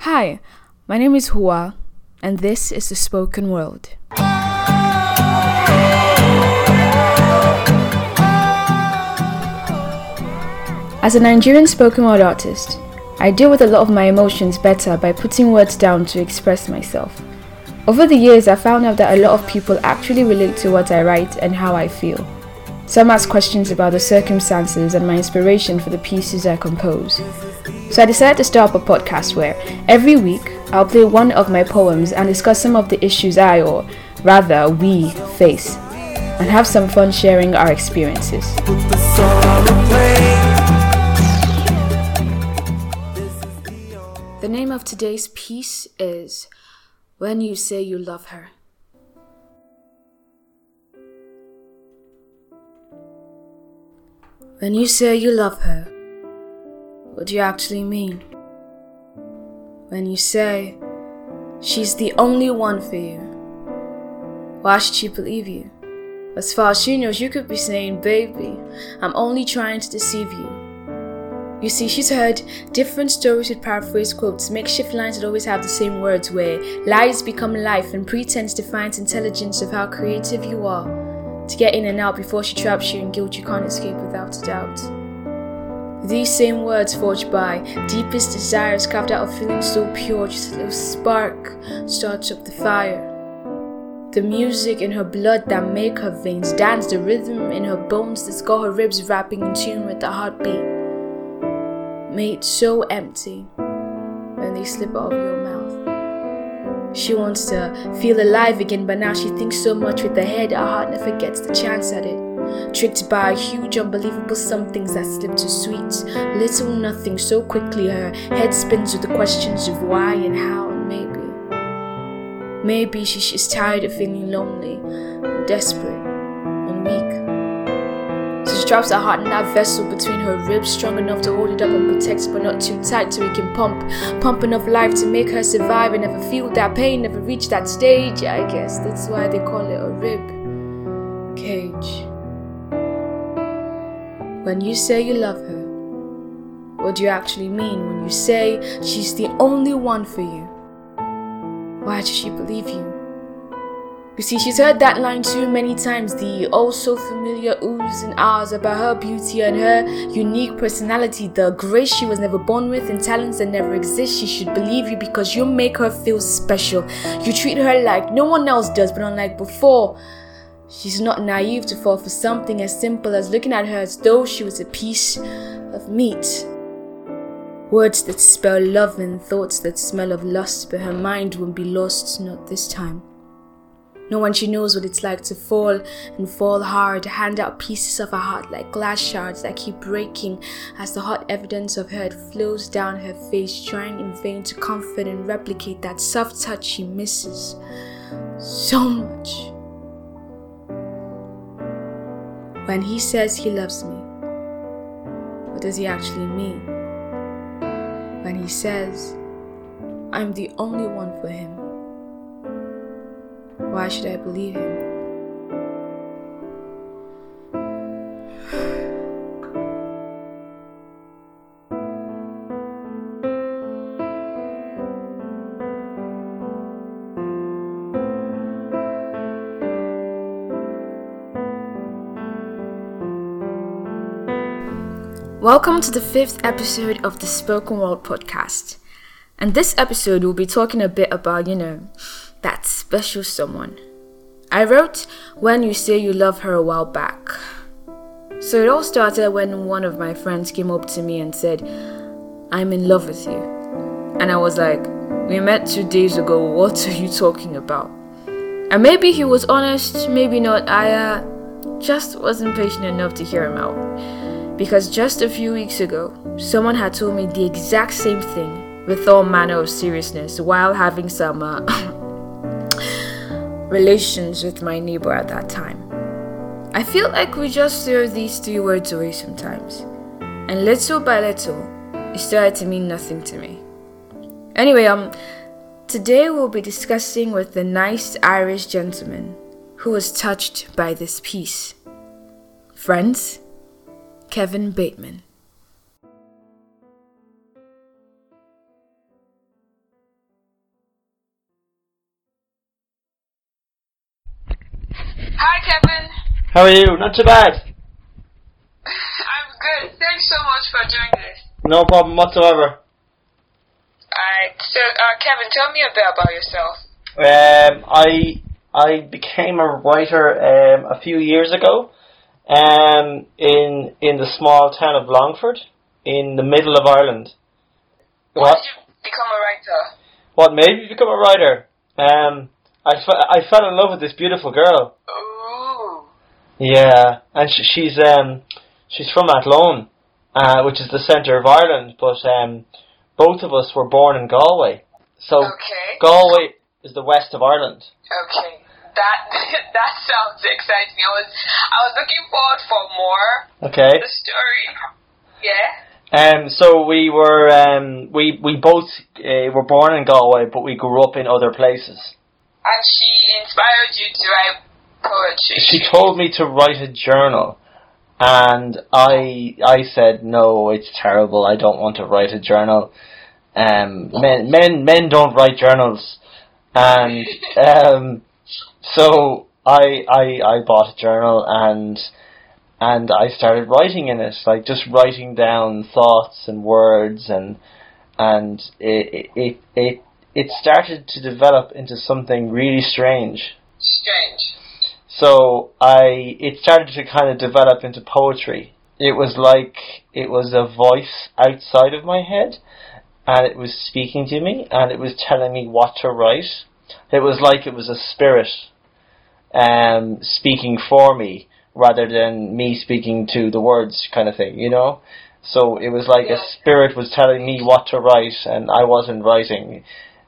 Hi, my name is Hua, and this is The Spoken World. As a Nigerian spoken word artist, I deal with a lot of my emotions better by putting words down to express myself. Over the years, I found out that a lot of people actually relate to what I write and how I feel. Some ask questions about the circumstances and my inspiration for the pieces I compose. So I decided to start up a podcast where every week I'll play one of my poems and discuss some of the issues we face, and have some fun sharing our experiences. The name of today's piece is When You Say You Love Her. When you say you love her, what do you actually mean? When you say she's the only one for you, why should she believe you? As far as she knows, you could be saying, baby, I'm only trying to deceive you. You see, she's heard different stories with paraphrase quotes, makeshift lines that always have the same words, where lies become life and pretense defines intelligence of how creative you are to get in and out before she traps you in guilt you can't escape without a doubt. These same words forged by deepest desires carved out of feelings so pure, just a little spark starts up the fire. The music in her blood that make her veins dance, the rhythm in her bones that's got her ribs rapping in tune with the heartbeat. Made so empty when they slip out of your mouth. She wants to feel alive again, but now she thinks so much with her head, her heart never gets the chance at it. Tricked by huge, unbelievable somethings that slip to sweet, little nothing so quickly her head spins with the questions of why and how and maybe. Maybe she's tired of feeling lonely, and desperate, and weak. So she drops her heart in that vessel between her ribs, strong enough to hold it up and protect, but not too tight so it can pump enough life to make her survive and never feel that pain, never reach that stage. I guess that's why they call it a rib cage. When you say you love her, what do you actually mean? When you say she's the only one for you, why should she believe you? You see, she's heard that line too many times, the oh-so familiar oohs and ahs about her beauty and her unique personality, the grace she was never born with and talents that never exist. She should believe you because you make her feel special. You treat her like no one else does, but unlike before, she's not naive to fall for something as simple as looking at her as though she was a piece of meat. Words that spell love and thoughts that smell of lust, but her mind won't be lost, not this time. No one she knows what it's like to fall and fall hard, hand out pieces of her heart like glass shards that keep breaking as the hot evidence of hurt flows down her face, trying in vain to comfort and replicate that soft touch she misses so much. When he says he loves me, what does he actually mean? When he says I'm the only one for him, why should I believe him? Welcome to the 5th episode of the Spoken World podcast. And this episode we'll be talking a bit about, that special someone. I wrote When You Say You Love Her a while back. So it all started when one of my friends came up to me and said, I'm in love with you. And I was like, we met 2 days ago, what are you talking about? And maybe he was honest, maybe not. I just wasn't patient enough to hear him out. Because just a few weeks ago, someone had told me the exact same thing with all manner of seriousness while having some relations with my neighbor at that time. I feel like we just throw these 3 words away sometimes. And little by little, it started to mean nothing to me. Anyway, today we'll be discussing with the nice Irish gentleman who was touched by this piece. Friends, Kevin Bateman. Hi, Kevin. How are you? Not too bad. I'm good. Thanks so much for doing this. No problem whatsoever. Alright, so, Kevin, tell me a bit about yourself. I became a writer a few years ago in the small town of Longford in the middle of Ireland. Why did you become a writer? What made me become a writer? I fell in love with this beautiful girl. Ooh. Yeah, and she's from Athlone, which is the centre of Ireland, but both of us were born in Galway. So Okay. Galway is the west of Ireland. Okay. That sounds exciting. I was looking forward for more. Okay. The story. Yeah. So we were we both were born in Galway, but we grew up in other places. And she inspired you to write poetry. She told me to write a journal, and I said no, it's terrible. I don't want to write a journal. Men don't write journals, and so I bought a journal and I started writing in it, like just writing down thoughts and words, and it started to develop into something really strange. Strange. So it started to kind of develop into poetry. It was like it was a voice outside of my head, and it was speaking to me, and it was telling me what to write. It was like it was a spirit speaking for me, rather than me speaking to the words, kind of thing, you know? So it was like a spirit was telling me what to write, and I wasn't writing.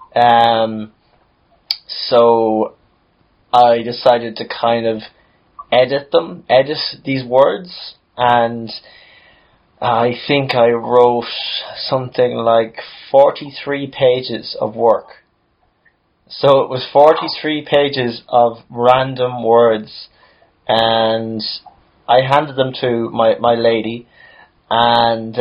So I decided to kind of edit these words, and I think I wrote something like 43 pages of work. So it was 43 pages of random words, and I handed them to my lady, and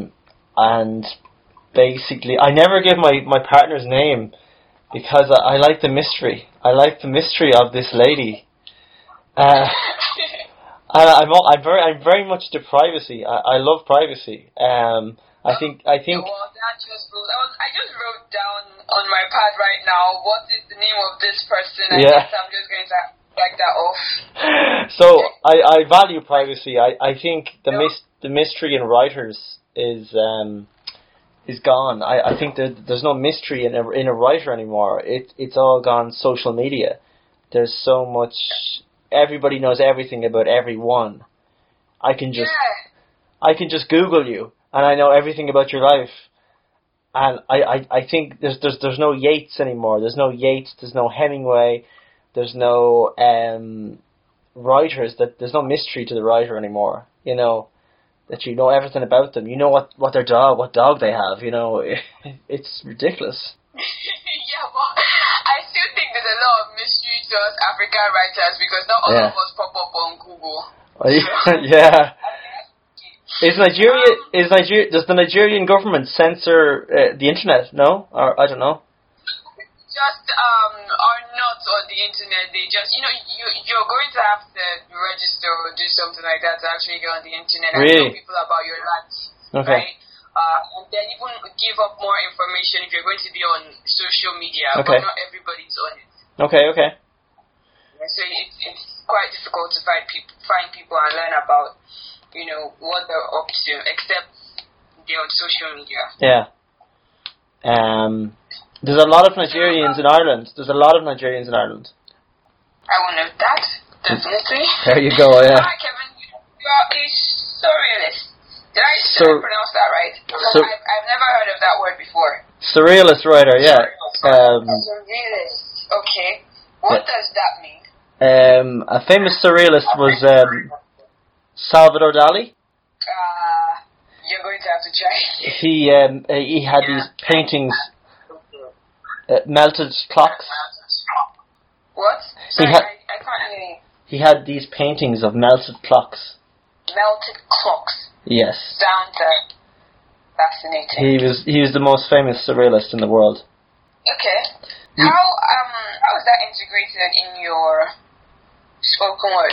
basically I never give my partner's name because I like the mystery. I like the mystery of this lady. And I'm very much to privacy. I love privacy. I think. Well, that just proves. I just wrote down on my pad right now what is the name of this person. I guess I'm just going to back that off. So I value privacy. I think the mystery in writers is gone. I think there's no mystery in a writer anymore. It's all gone social media. There's so much. Everybody knows everything about everyone. I can just Google you, and I know everything about your life. And I think there's no Yeats anymore. There's no Yeats. There's no Hemingway. There's no writers. There's no mystery to the writer anymore. You know, that you know everything about them. You know what dog they have. You know, it's ridiculous. Yeah, well, I still think there's a lot of mystery to us African writers because not all of us pop up on Google. Yeah. Does the Nigerian government censor the internet? No, or I don't know. Just are not on the internet. They just you're going to have to register or do something like that to actually get on the internet and tell people about your life. Okay. Right? And then even give up more information if you're going to be on social media, okay. But not everybody's on it. Okay. So it's quite difficult to find people and learn about, what they're up to, except they're on social media. Yeah. There's a lot of Nigerians in Ireland. I will note that, definitely. There you go, yeah. Hi, Kevin. You're a surrealist. Did I pronounce that right? I've never heard of that word before. Surrealist writer, yeah. Surrealist. Okay. What does that mean? A famous surrealist was Salvador Dali. You're going to have to try. He had these paintings, melted clocks. What? Sorry, I can't hear you. He had these paintings of melted clocks. Melted clocks. Yes. Sounds fascinating. He was the most famous surrealist in the world. Okay. How is that integrated in your spoken word?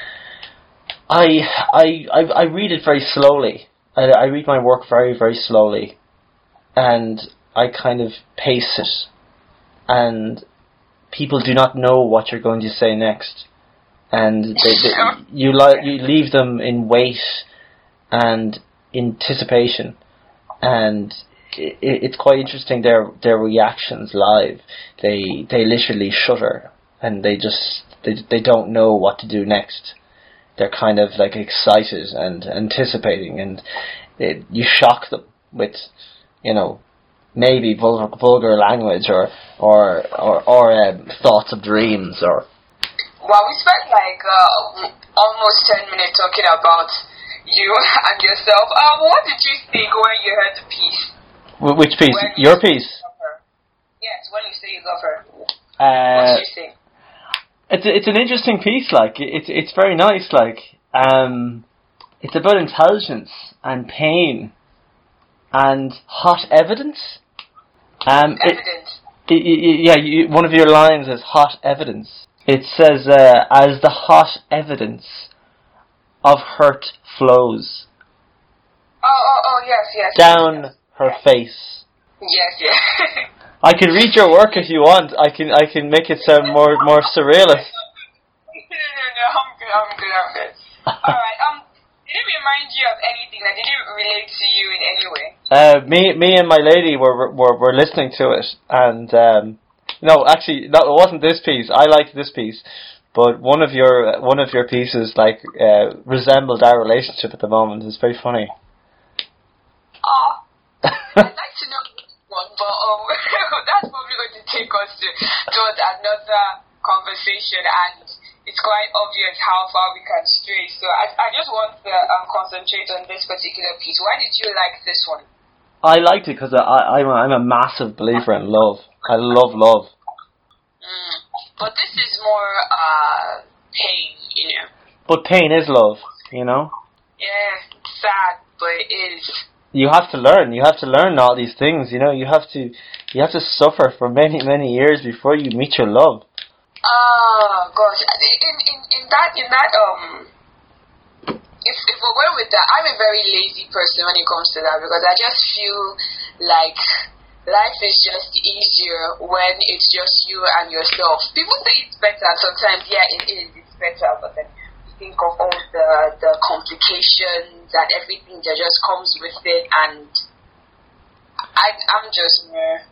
I read it very slowly. I read my work very, very slowly, and I kind of pace it, and people do not know what you're going to say next, and you leave them in wait and anticipation, and it's quite interesting their reactions live. They literally shudder, and they don't know what to do next. They're kind of like excited and anticipating, and you shock them with, maybe vulgar language or thoughts of dreams or. Well, we spent almost 10 minutes talking about you and yourself. What did you think when you heard the piece? Which piece? Your piece? Yes, when you say you love her. What did you think? It's an interesting piece. It's very nice. It's about intelligence and pain and hot evidence. Evidence. One of your lines is hot evidence. It says, as the hot evidence of hurt flows. Oh, yes. Down her face. Yes. I can read your work if you want. I can make it sound more surrealist. No, I'm good. Alright, did it remind you of anything? Did it relate to you in any way? Me and my lady were listening to it, and no, actually, it wasn't this piece. I liked this piece, but one of your pieces resembled our relationship at the moment. It's very funny. I'd like to know one, but that's probably going to take us towards another conversation, and it's quite obvious how far we can stray. So I just want to concentrate on this particular piece. Why did you like this one? I liked it because I'm a massive believer in love. I love love. But this is more pain, But pain is love, Yeah, it's sad, but it is. You have to learn. You have to learn all these things. You have to suffer for many, many years before you meet your love. Oh gosh! In that if we went with that, I'm a very lazy person when it comes to that, because I just feel like life is just easier when it's just you and yourself. People say it's better sometimes. Yeah, it is. It's better, but then you think of all the complications and everything that just comes with it, and I'm just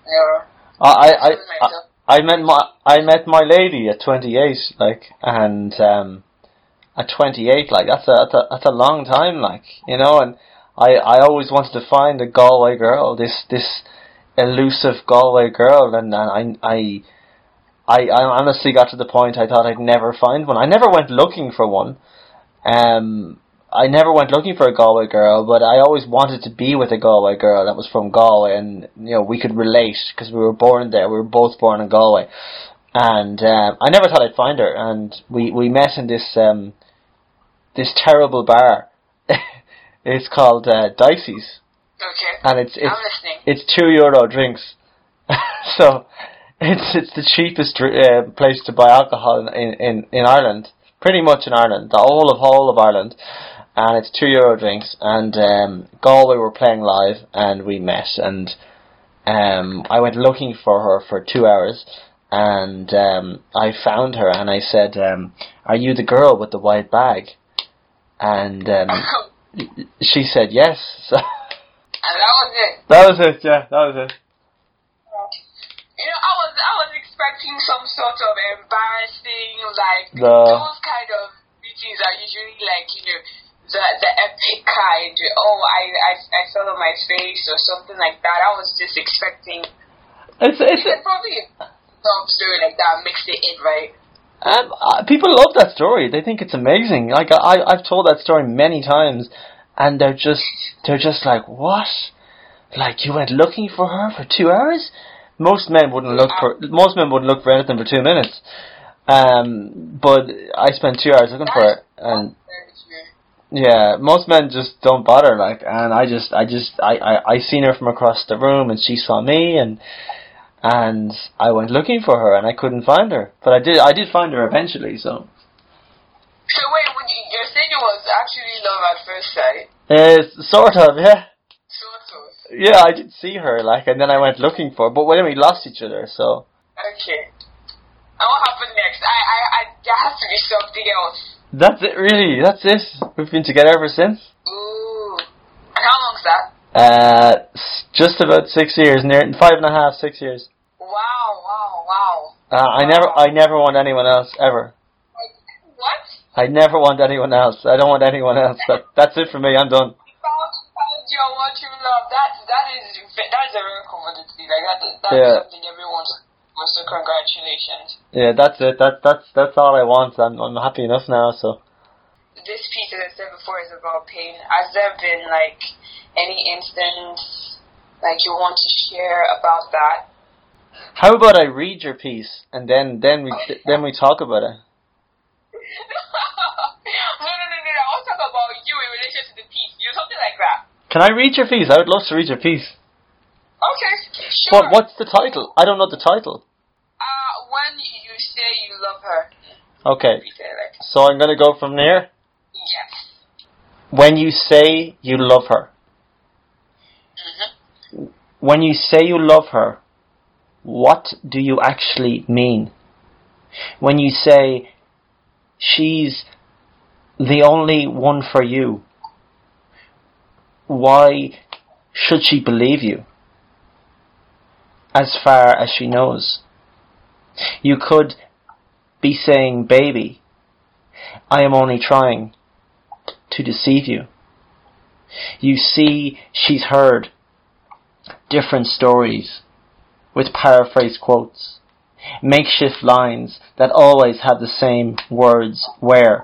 I met my lady at 28, and at 28, that's a long time, and I always wanted to find a Galway girl, this elusive Galway girl, and I honestly got to the point I thought I'd never find one. I never went looking for one. I never went looking for a Galway girl, but I always wanted to be with a Galway girl that was from Galway, and we could relate because we were born there. We were both born in Galway, and I never thought I'd find her. And we met in this terrible bar. It's called Dicey's. Okay. And it's €2 drinks, so it's the cheapest place to buy alcohol in Ireland, pretty much in Ireland, the whole of Ireland, and it's €2 drinks. And Galway were playing live, and we met, and I went looking for her for 2 hours, and I found her, and I said, "Are you the girl with the white bag?" And she said yes. So. And that was it. That was it. Yeah, that was it. I was expecting some sort of embarrassing, those kind of meetings are usually the epic kind. Oh, I fell on my face or something like that. I was just expecting. It's probably some story like that mixed it in, right? People love that story. They think it's amazing. I've told that story many times, and they're just like, what? You went looking for her for 2 hours? Most men wouldn't look for anything for 2 minutes. But I spent 2 hours looking for her, and yeah, most men just don't bother. And I seen her from across the room, and she saw me, and I went looking for her, and I couldn't find her. But I did find her eventually. So other side? Sort of, yeah. Sort of. Yeah, I did see her, like, and then I went looking for her, but then we lost each other, so. Okay. And what happened next? There has to be something else. That's it, really. That's it. We've been together ever since. Ooh. And how long's that? Just about 6 years, 5.5, 6 years. Wow. I never want anyone else, ever. What? I never want anyone else. I don't want anyone else. That's it for me. I'm done. Found your what you love. That is a real commodity. Like that's something everyone wants. So congratulations. Yeah, that's it. That's all I want. I'm happy enough now. So. This piece, as I said before, is about pain. Has there been like any instance like you want to share about that? How about I read your piece and then we talk about it? No. I want to talk about you in relation to the piece. You know, something like that. Can I read your piece? I would love to read your piece. Okay, sure. What's the title? I don't know the title. When you say you love her. Okay. So I'm going to go from there? Yes. When you say you love her. Mm-hmm. When you say you love her, what do you actually mean? When you say she's the only one for you, why should she believe you? As far as she knows. You could be saying, baby, I am only trying to deceive you. You see, she's heard different stories with paraphrase quotes, makeshift lines that always have the same words where.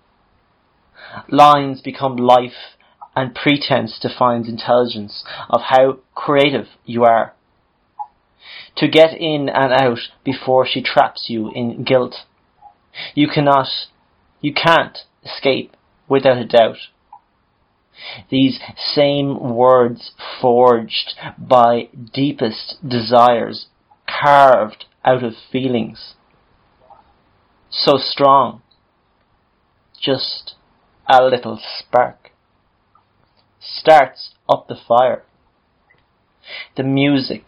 Lines become life and pretense defines intelligence of how creative you are. To get in and out before she traps you in guilt. You can't escape without a doubt. These same words forged by deepest desires, carved out of feelings. So strong, just a little spark starts up the fire. The music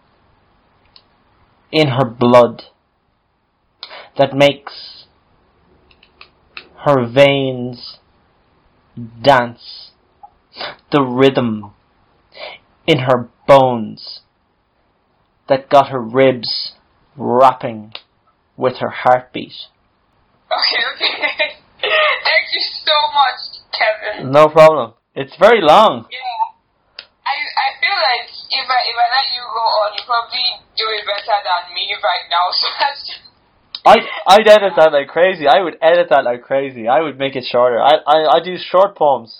in her blood that makes her veins dance, the rhythm in her bones that got her ribs rapping with her heartbeat. Okay. Thank you so much, Kevin. No problem. It's very long. Yeah. I feel like if I let you go on, you probably do it better than me right now. So that's just... I'd edit that like crazy. I would edit that like crazy. I would make it shorter. I do short poems.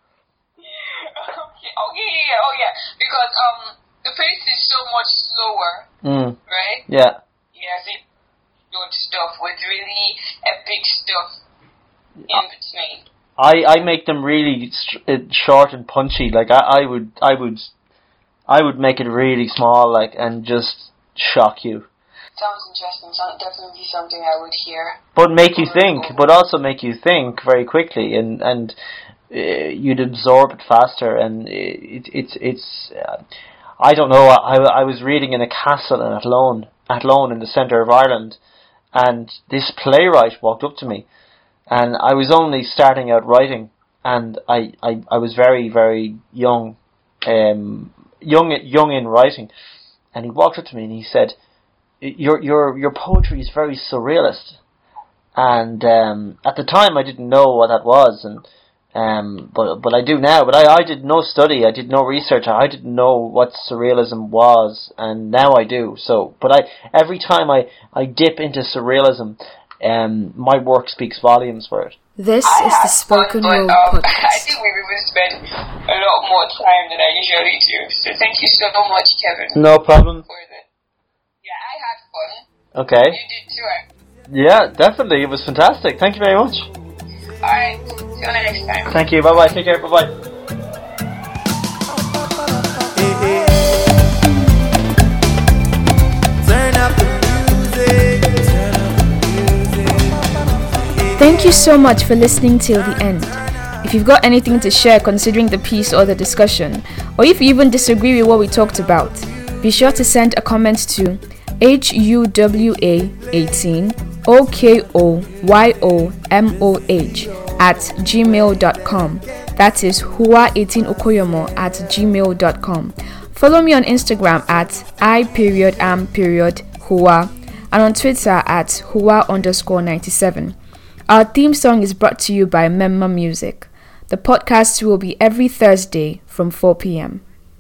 Okay. Oh yeah. Because the pace is so much slower. Right? Yeah. Yeah. So good stuff with really epic stuff in between. I make them really short and punchy. Like I would make it really small, like, and just shock you. Sounds interesting. Definitely something I would hear. But make you think. But also make you think very quickly, and you'd absorb it faster. And it's I don't know. I was reading in a castle in Athlone in the centre of Ireland, and this playwright walked up to me. And I was only starting out writing, and I was very, very young in writing. And he walked up to me and he said, "Your poetry is very surrealist." And at the time I didn't know what that was, and but I do now. But I did no study, I did no research, I didn't know what surrealism was, and now I do. So, but every time I dip into surrealism, my work speaks volumes for it. This is the Spoken Word Podcast. I think we've even spent a lot more time than I usually do. So thank you so much, Kevin. No problem. Yeah, I had fun. Okay. You did too, right? Yeah, definitely. It was fantastic. Thank you very much. Alright, see you next time. Thank you. Bye-bye. Take care. Bye-bye. Turn up the music. Thank you so much for listening till the end. If you've got anything to share considering the piece or the discussion, or if you even disagree with what we talked about, be sure to send a comment to huwa18okoyomoh@gmail.com. That is huwa18okoyomo@gmail.com. Follow me on Instagram at I.am.huwa and on Twitter at huwa_97. Our theme song is brought to you by Memma Music. The podcast will be every Thursday from 4 p.m.